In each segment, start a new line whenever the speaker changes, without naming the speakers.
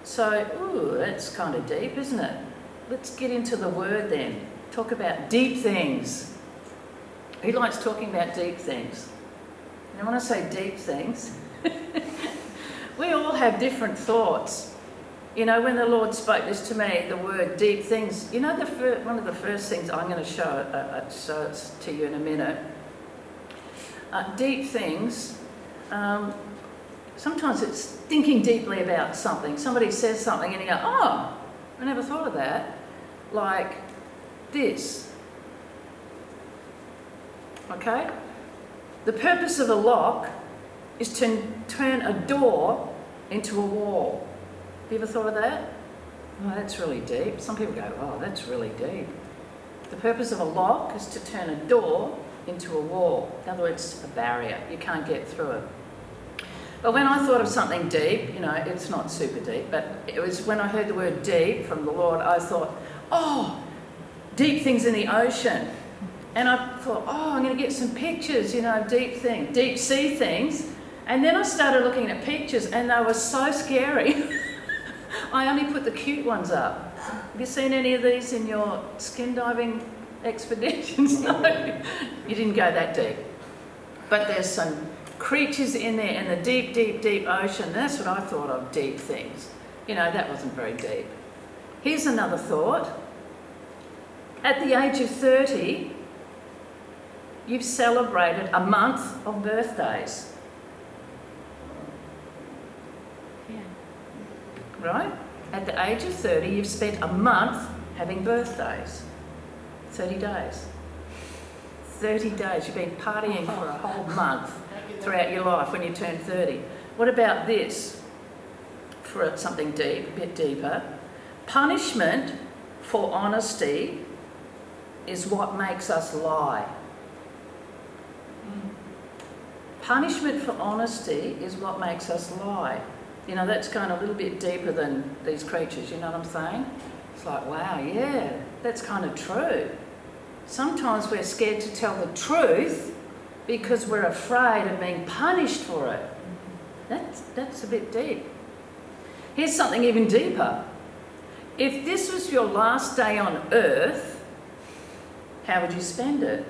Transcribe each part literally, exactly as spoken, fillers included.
So, ooh, that's kind of deep, isn't it? Let's get into the word then. Talk about deep things. Who likes talking about deep things? And when I say deep things, we all have different thoughts. You know, when the Lord spoke this to me, the word deep things, you know, the fir- one of the first things I'm going to show, uh, uh, show it to you in a minute. Uh, deep things, um, sometimes it's thinking deeply about something. Somebody says something and you go, oh, I never thought of that. Like this. Okay? The purpose of a lock is to turn a door into a wall. Have you ever thought of that? Oh, that's really deep. Some people go, oh, that's really deep. The purpose of a lock is to turn a door into a wall. In other words, a barrier. You can't get through it. But when I thought of something deep, you know, it's not super deep, but it was when I heard the word deep from the Lord, I thought, oh, deep things in the ocean. And I thought, oh, I'm going to get some pictures, you know, deep things, deep sea things. And then I started looking at pictures and they were so scary. I only put the cute ones up. Have you seen any of these in your skin diving expeditions? No, you didn't go that deep. But there's some creatures in there in the deep, deep, deep ocean. That's what I thought of, deep things. You know, that wasn't very deep. Here's another thought. At the age of thirty, you've celebrated a month of birthdays. Right? At the age of thirty, you've spent a month having birthdays. thirty days. thirty days. You've been partying for a whole month throughout your life when you turn thirty. What about this? For something deep, a bit deeper. Punishment for honesty is what makes us lie. Punishment for honesty is what makes us lie. You know, that's going a little bit deeper than these creatures, you know what I'm saying? It's like, wow, yeah, that's kind of true. Sometimes we're scared to tell the truth because we're afraid of being punished for it. That's, that's a bit deep. Here's something even deeper. If this was your last day on earth, how would you spend it?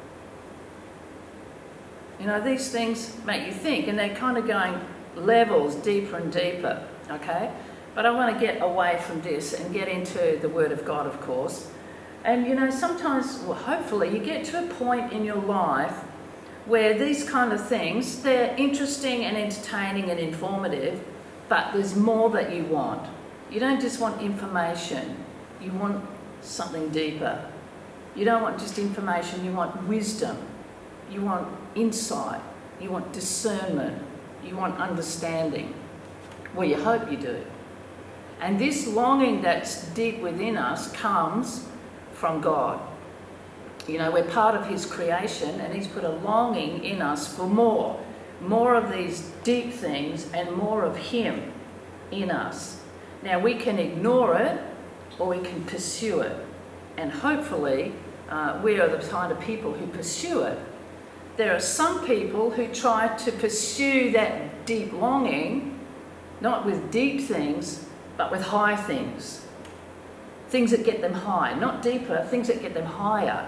You know, these things make you think, and they're kind of going levels deeper and deeper, okay? But I want to get away from this and get into the Word of God, of course. And, you know, sometimes, well, hopefully, you get to a point in your life where these kind of things, they're interesting and entertaining and informative, but there's more that you want. You don't just want information. You want something deeper. You don't want just information. You want wisdom. You want insight. You want discernment. You want understanding. Well, you hope you do. And this longing that's deep within us comes from God. You know, we're part of His creation and He's put a longing in us for more. More of these deep things and more of Him in us. Now, we can ignore it or we can pursue it. And hopefully, uh, we are the kind of people who pursue it. There are some people who try to pursue that deep longing, not with deep things, but with high things. Things that get them high, not deeper, things that get them higher.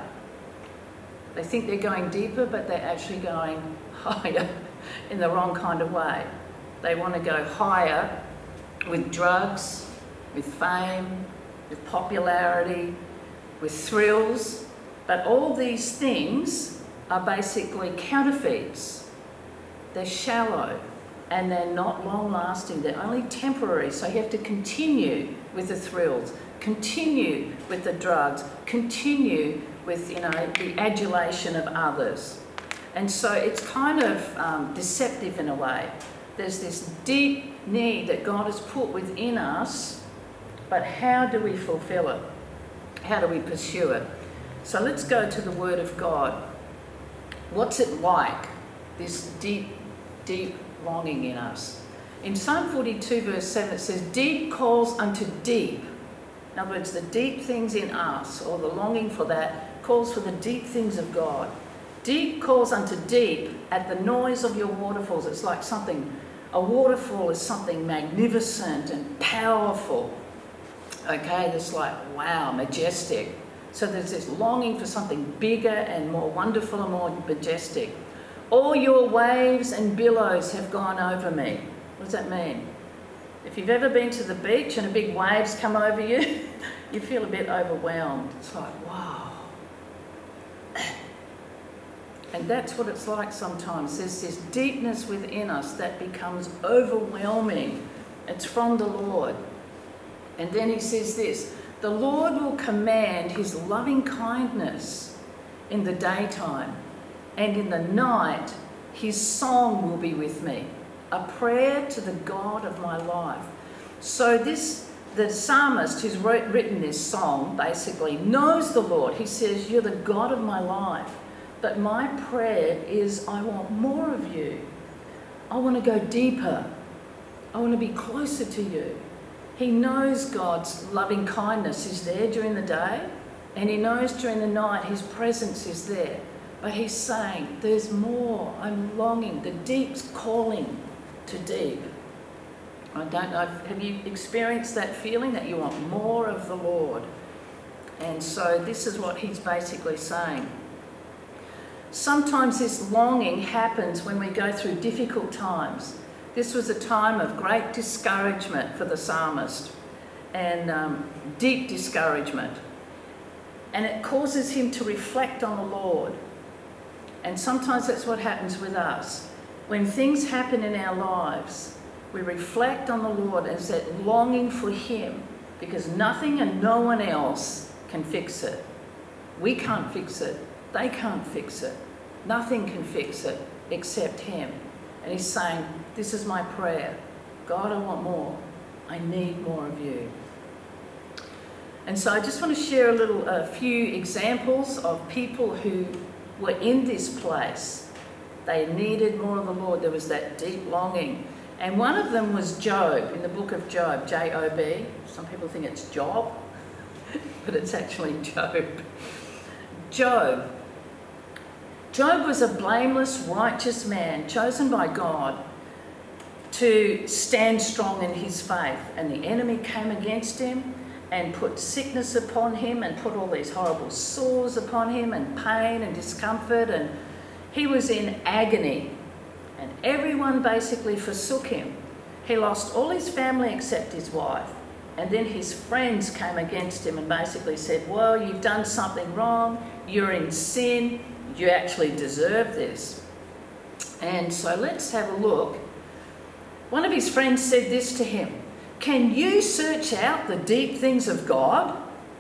They think they're going deeper, but they're actually going higher in the wrong kind of way. They want to go higher with drugs, with fame, with popularity, with thrills, but all these things are basically counterfeits. They're shallow and they're not long-lasting. They're only temporary, so you have to continue with the thrills, continue with the drugs, continue with, you know, the adulation of others. And so it's kind of um, deceptive in a way. There's this deep need that God has put within us, but how do we fulfill it? How do we pursue it? So let's go to the Word of God. What's it like, this deep, deep longing in us? In Psalm forty-two, verse seven, it says, deep calls unto deep. In other words, the deep things in us, or the longing for that, calls for the deep things of God. Deep calls unto deep at the noise of your waterfalls. It's like something, a waterfall is something magnificent and powerful. Okay, that's like, wow, majestic. So there's this longing for something bigger and more wonderful and more majestic. All your waves and billows have gone over me. What does that mean? If you've ever been to the beach and a big waves come over you, you feel a bit overwhelmed. It's like, wow. And that's what it's like sometimes. There's this deepness within us that becomes overwhelming. It's from the Lord. And then he says this, the Lord will command his loving kindness in the daytime, and in the night his song will be with me, a prayer to the God of my life. So this, the psalmist who's wrote, written this song basically knows the Lord. He says, you're the God of my life, but my prayer is I want more of you. I want to go deeper. I want to be closer to you. He knows God's loving kindness is there during the day, and he knows during the night his presence is there. But he's saying, there's more. I'm longing. The deep's calling to deep. I don't know, have you experienced that feeling that you want more of the Lord? And so this is what he's basically saying. Sometimes this longing happens when we go through difficult times. This was a time of great discouragement for the psalmist, and um, deep discouragement. And it causes him to reflect on the Lord. And sometimes that's what happens with us. When things happen in our lives, we reflect on the Lord as that longing for him, because nothing and no one else can fix it. We can't fix it. They can't fix it. Nothing can fix it except him. And he's saying, this is my prayer. God, I want more. I need more of you. And so I just want to share a little, a few examples of people who were in this place. They needed more of the Lord. There was that deep longing. And one of them was Job, in the book of Job, J O B. Some people think it's Job, but it's actually Job. Job. Job was a blameless, righteous man chosen by God to stand strong in his faith. And the enemy came against him and put sickness upon him and put all these horrible sores upon him and pain and discomfort. And he was in agony. And everyone basically forsook him. He lost all his family except his wife. And then his friends came against him and basically said, well, you've done something wrong. You're in sin. You actually deserve this. And so let's have a look. One of his friends said this to him, can you search out the deep things of God?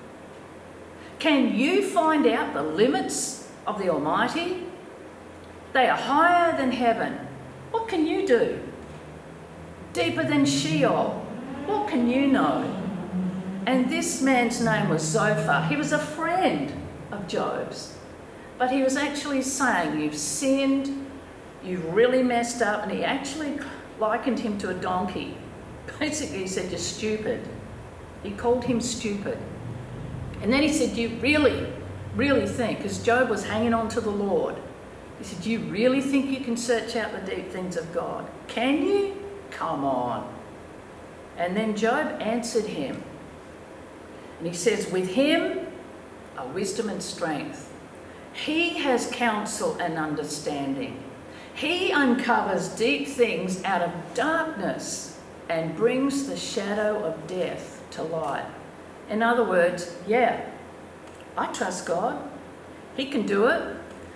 Can you find out the limits of the Almighty? They are higher than heaven. What can you do? Deeper than Sheol. What can you know? And this man's name was Zophar. He was a friend of Job's. But he was actually saying, you've sinned, you've really messed up, and he actually likened him to a donkey. Basically, he said, you're stupid. He called him stupid. And then he said, you really, really think, because Job was hanging on to the Lord, he said, do you really think you can search out the deep things of God? Can you? Come on. And then Job answered him. And he says, with him are wisdom and strength. He has counsel and understanding. He uncovers deep things out of darkness and brings the shadow of death to light. In other words, yeah, I trust God. He can do it.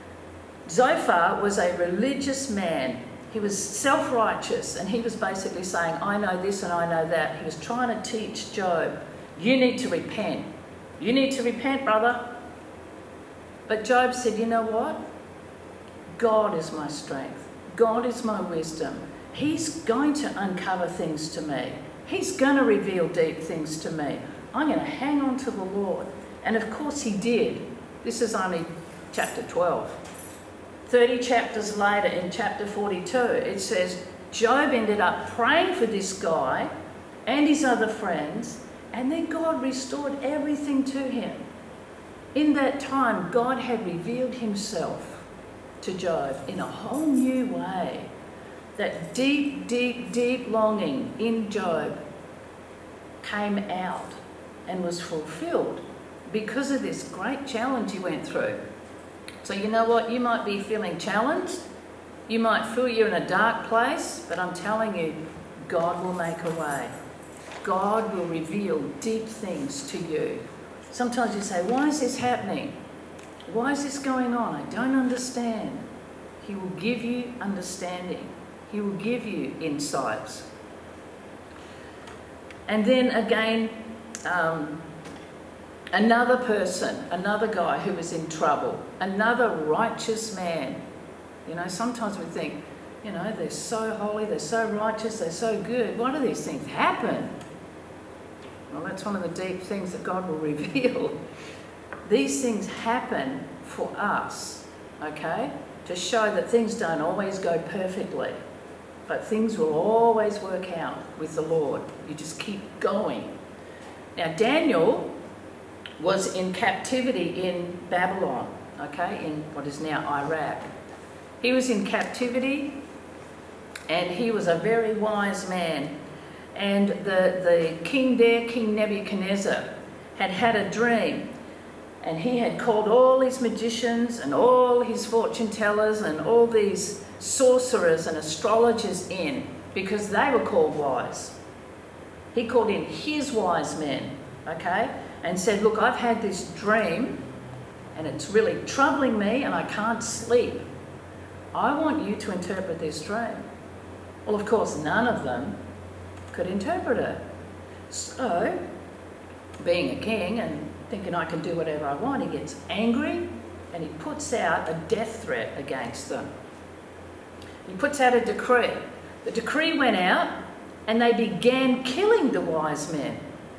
Zophar was a religious man. He was self-righteous, and he was basically saying, I know this and I know that. He was trying to teach Job, you need to repent. You need to repent, brother. But Job said, you know what? God is my strength. God is my wisdom. He's going to uncover things to me. He's going to reveal deep things to me. I'm going to hang on to the Lord. And of course he did. This is only chapter twelve. thirty chapters later, in chapter forty-two, it says Job ended up praying for this guy and his other friends, and then God restored everything to him. In that time, God had revealed himself to Job in a whole new way. That deep, deep, deep longing in Job came out and was fulfilled because of this great challenge you went through. So you know what? You might be feeling challenged. You might feel you're in a dark place, but I'm telling you, God will make a way. God will reveal deep things to you. Sometimes you say, why is this happening? Why is this going on? I don't understand. He will give you understanding. He will give you insights. And then again, um, another person, another guy who was in trouble, another righteous man. You know, sometimes we think, you know, they're so holy, they're so righteous, they're so good. Why do these things happen? Well, that's one of the deep things that God will reveal. These things happen for us, okay? To show that things don't always go perfectly, but things will always work out with the Lord. You just keep going. Now, Daniel was in captivity in Babylon, okay, in what is now Iraq. He was in captivity, and he was a very wise man. And the, the king there, King Nebuchadnezzar, had had a dream, and he had called all his magicians and all his fortune tellers and all these sorcerers and astrologers in, because they were called wise. He called in his wise men, okay, and said, look, I've had this dream and it's really troubling me and I can't sleep. I want you to interpret this dream. Well, of course, none of them could interpret it. So, being a king and thinking I can do whatever I want, he gets angry and he puts out a death threat against them. He puts out a decree. The decree went out and they began killing the wise men.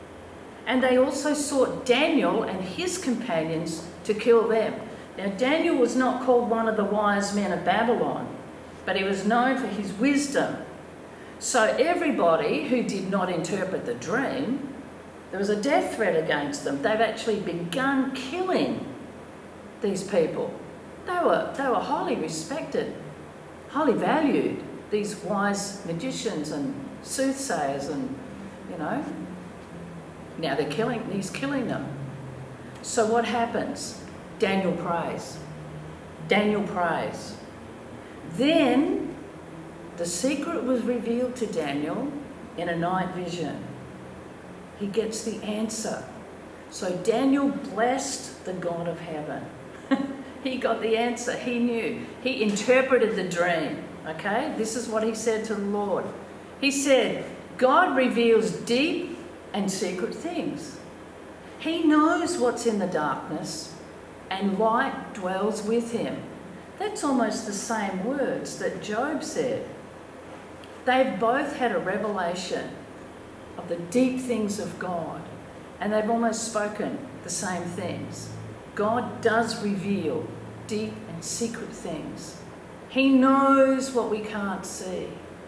And they also sought Daniel and his companions to kill them. Now, Daniel was not called one of the wise men of Babylon, but he was known for his wisdom. So everybody who did not interpret the dream, there was a death threat against them. They've actually begun killing these people. They were, they were highly respected, highly valued, these wise magicians and soothsayers, and, you know, now they're killing, he's killing them. So what happens? Daniel prays. Daniel prays. Then the secret was revealed to Daniel in a night vision. He gets the answer. So Daniel blessed the God of heaven. He got the answer. He knew. He interpreted the dream. Okay? This is what he said to the Lord. He said, God reveals deep and secret things. He knows what's in the darkness, and light dwells with him. That's almost the same words that Job said. They've both had a revelation of the deep things of God, and they've almost spoken the same things. God does reveal deep and secret things. He knows what we can't see.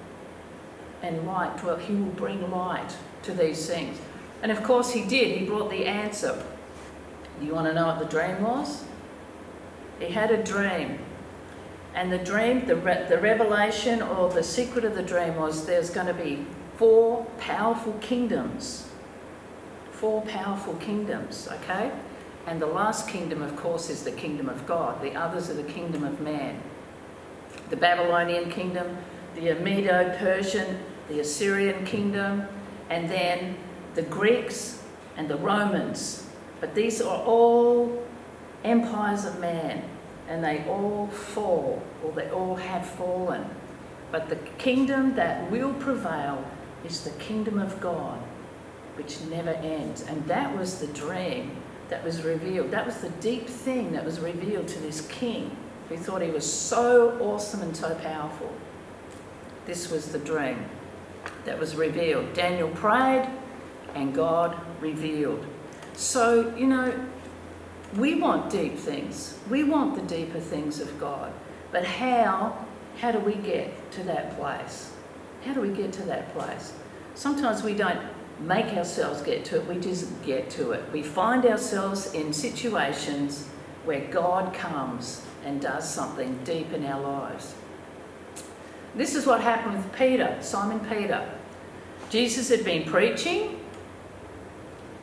And light, well, he will bring light to these things. And of course he did. He brought the answer. You want to know what the dream was? He had a dream. And the dream, the, re- the revelation or the secret of the dream was there's going to be four powerful kingdoms. Four powerful kingdoms, okay? And the last kingdom, of course, is the kingdom of God. The others are the kingdom of man. The Babylonian kingdom, the Medo-Persian, the Assyrian kingdom, and then the Greeks and the Romans. But these are all empires of man, and they all fall, or they all have fallen. But the kingdom that will prevail is the kingdom of God, which never ends. And that was the dream that was revealed. That was the deep thing that was revealed to this king who thought he was so awesome and so powerful. This was the dream that was revealed. Daniel prayed and God revealed. So, you know, we want deep things. We want the deeper things of God. But how, how do we get to that place? How do we get to that place? Sometimes we don't make ourselves get to it, we just get to it. We find ourselves in situations where God comes and does something deep in our lives. This is what happened with Peter, Simon Peter. Jesus had been preaching,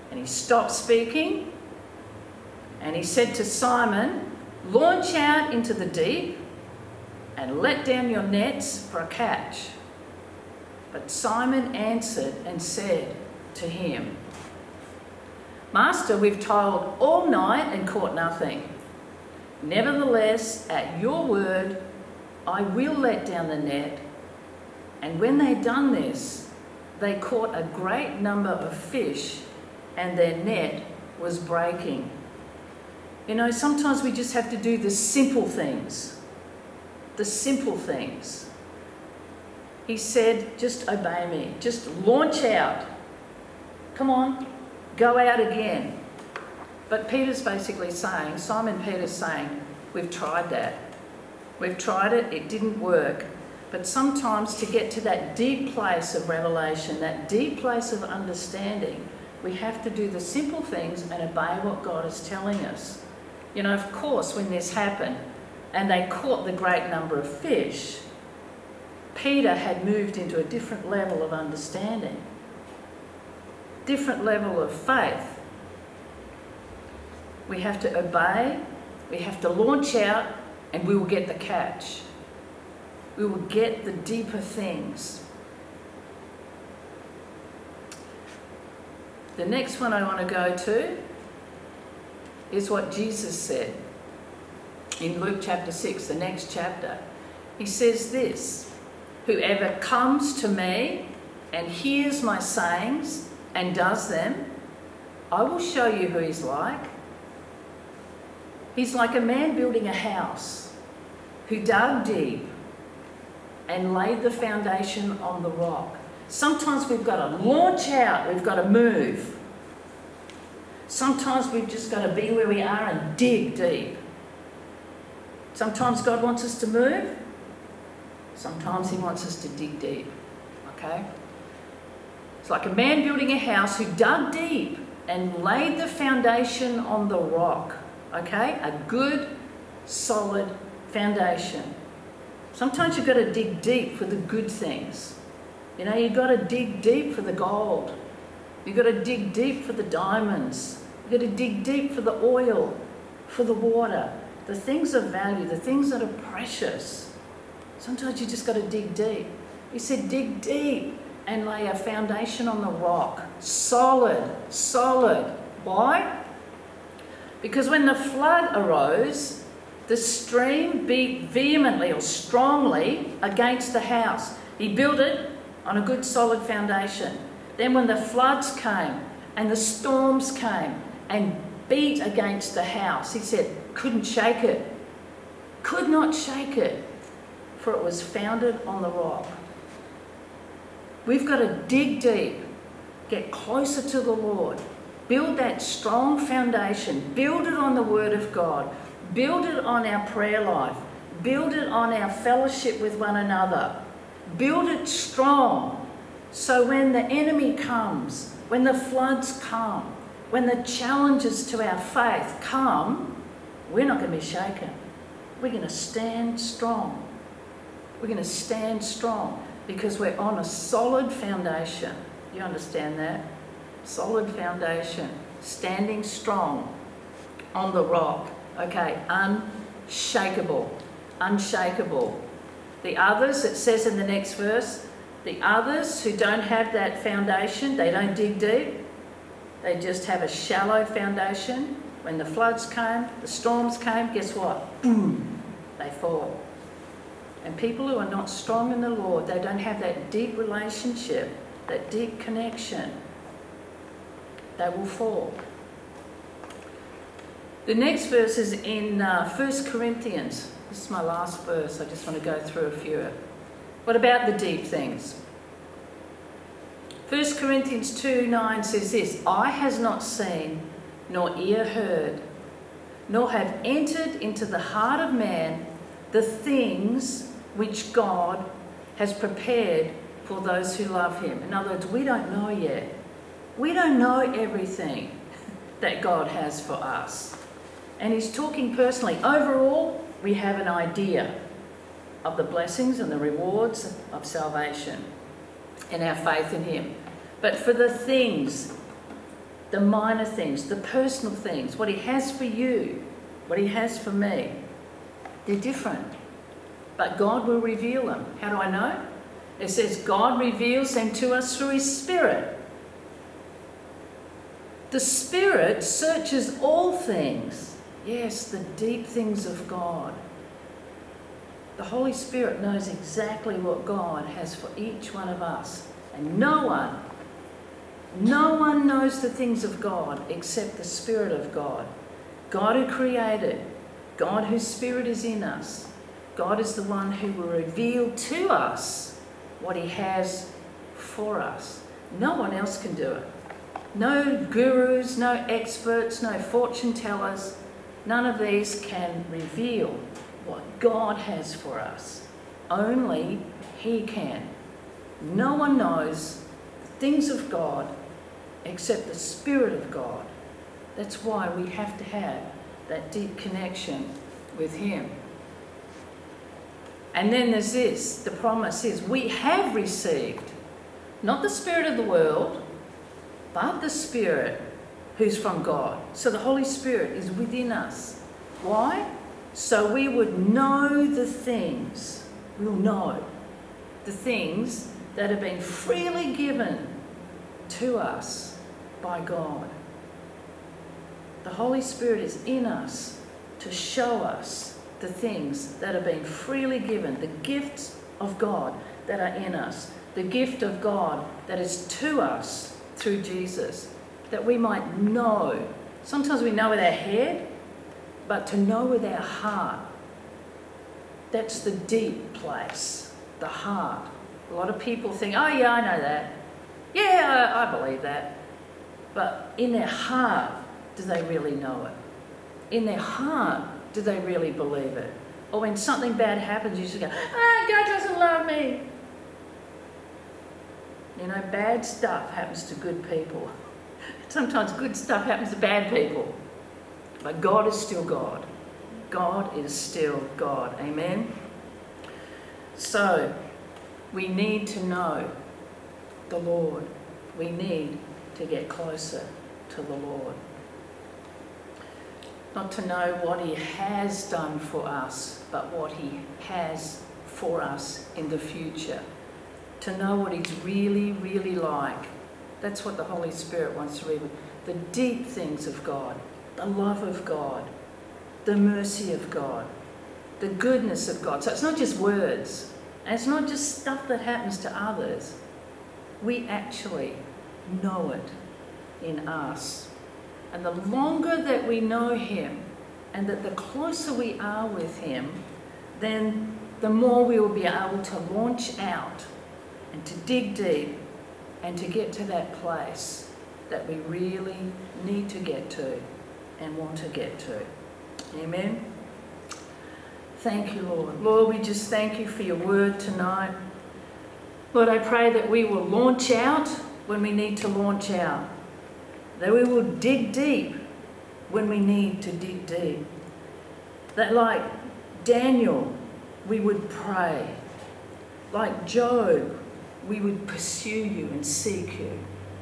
And he stopped speaking, and he said to Simon, "Launch out into the deep and let down your nets for a catch." But Simon answered and said to him, "Master, we've toiled all night and caught nothing. Nevertheless, at your word, I will let down the net." And when they'd done this, they caught a great number of fish, and their net was breaking. You know, sometimes we just have to do the simple things. The simple things. He said, just obey me. Just launch out. Come on, go out again. But Peter's basically saying, Simon Peter's saying, we've tried that. We've tried it, it didn't work. But sometimes to get to that deep place of revelation, that deep place of understanding, we have to do the simple things and obey what God is telling us. You know, of course, when this happened and they caught the great number of fish, Peter had moved into a different level of understanding, different level of faith. We have to obey, we have to launch out, and we will get the catch. We will get the deeper things. The next one I want to go to is what Jesus said in Luke chapter six, the next chapter. He says this, "Whoever comes to me and hears my sayings and does them, I will show you who he's like. He's like a man building a house who dug deep and laid the foundation on the rock." Sometimes we've got to launch out, we've got to move. Sometimes we've just got to be where we are and dig deep. Sometimes God wants us to move. Sometimes he wants us to dig deep, okay? It's like a man building a house who dug deep and laid the foundation on the rock, okay? A good, solid foundation. Sometimes you've got to dig deep for the good things. You know, you've got to dig deep for the gold. You've got to dig deep for the diamonds. You've got to dig deep for the oil, for the water, the things of value, the things that are precious. Sometimes you just got to dig deep. He said, dig deep and lay a foundation on the rock. Solid, solid. Why? Because when the flood arose, the stream beat vehemently or strongly against the house. He built it on a good solid foundation. Then when the floods came and the storms came and beat against the house, he said, couldn't shake it. Could not shake it, for it was founded on the rock. We've got to dig deep, get closer to the Lord, build that strong foundation, build it on the Word of God, build it on our prayer life, build it on our fellowship with one another, build it strong, so when the enemy comes, when the floods come, when the challenges to our faith come, we're not going to be shaken. We're going to stand strong. We're going to stand strong because we're on a solid foundation. You understand that? Solid foundation. Standing strong on the rock. Okay, unshakable. Unshakable. The others, it says in the next verse, the others who don't have that foundation, they don't dig deep. They just have a shallow foundation. When the floods came, the storms came, guess what? Boom, they fall. And people who are not strong in the Lord, they don't have that deep relationship, that deep connection, they will fall. The next verse is in uh, First Corinthians. This is my last verse. I just want to go through a few. What about the deep things? First Corinthians two nine says this, "Eye has not seen, nor ear heard, nor have entered into the heart of man the things which God has prepared for those who love him." In other words, we don't know yet. We don't know everything that God has for us. And he's talking personally. Overall, we have an idea of the blessings and the rewards of salvation and our faith in him. But for the things the minor things, the personal things, what he has for you, what he has for me, they're different. But God will reveal them. How do I know? It says God reveals them to us through his Spirit. The Spirit searches all things. Yes, the deep things of God. The Holy Spirit knows exactly what God has for each one of us. And no one, no one knows the things of God except the Spirit of God. God who created, God whose Spirit is in us. God is the one who will reveal to us what he has for us. No one else can do it. No gurus, no experts, no fortune tellers. None of these can reveal what God has for us. Only he can. No one knows the things of God except the Spirit of God. That's why we have to have that deep connection with him. And then there's this, the promise is we have received not the spirit of the world, but the Spirit who's from God. So the Holy Spirit is within us. Why? So we would know the things, we'll know the things that have been freely given to us by God. The Holy Spirit is in us to show us the things that have been freely given, the gifts of God that are in us, the gift of God that is to us through Jesus, that we might know. Sometimes we know with our head, but to know with our heart. That's the deep place, the heart. A lot of people think, oh yeah, I know that. Yeah, I, I believe that. But in their heart, do they really know it? In their heart, do they really believe it? Or when something bad happens, you just go, ah, God doesn't love me. You know, bad stuff happens to good people. Sometimes good stuff happens to bad people. But God is still God. God is still God. Amen? So, we need to know the Lord. We need to get closer to the Lord. Not to know what he has done for us, but what he has for us in the future. To know what he's really, really like. That's what the Holy Spirit wants to reveal. The deep things of God, the love of God, the mercy of God, the goodness of God. So it's not just words, and it's not just stuff that happens to others. We actually know it in us. And the longer that we know him, and that the closer we are with him, then the more we will be able to launch out and to dig deep and to get to that place that we really need to get to and want to get to. Amen? Thank you, Lord. Lord, we just thank you for your word tonight. Lord, I pray that we will launch out when we need to launch out. That we will dig deep when we need to dig deep. That like Daniel, we would pray. Like Job, we would pursue you and seek you.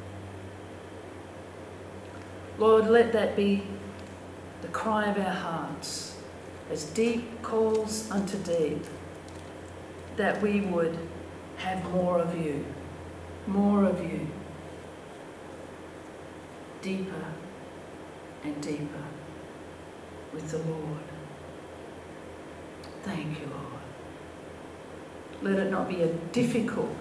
Lord, let that be the cry of our hearts, as deep calls unto deep, that we would have more of you, more of you, deeper and deeper with the Lord. Thank you, Lord. Let it not be a difficult,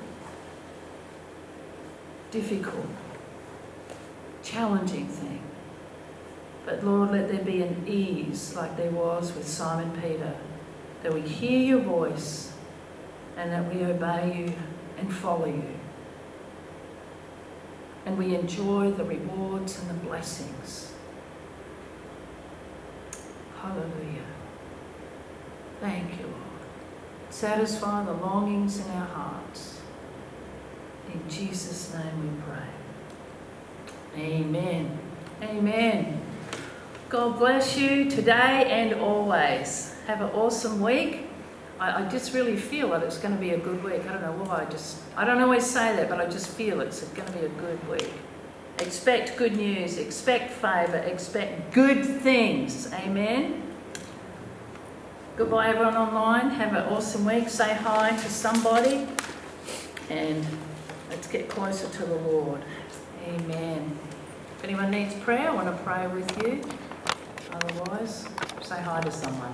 difficult, challenging thing. But Lord, let there be an ease like there was with Simon Peter, that we hear your voice and that we obey you and follow you. And we enjoy the rewards and the blessings. Hallelujah. Thank you, Lord. Satisfy the longings in our hearts. In Jesus' name we pray. Amen. Amen. God bless you today and always. Have an awesome week. I, I just really feel that it's going to be a good week. I don't know why. I just I don't always say that, but I just feel it's going to be a good week. Expect good news, expect favour, expect good things. Amen. Goodbye everyone online. Have an awesome week. Say hi to somebody and let's get closer to the Lord. Amen. If anyone needs prayer, I want to pray with you. Otherwise, say hi to someone.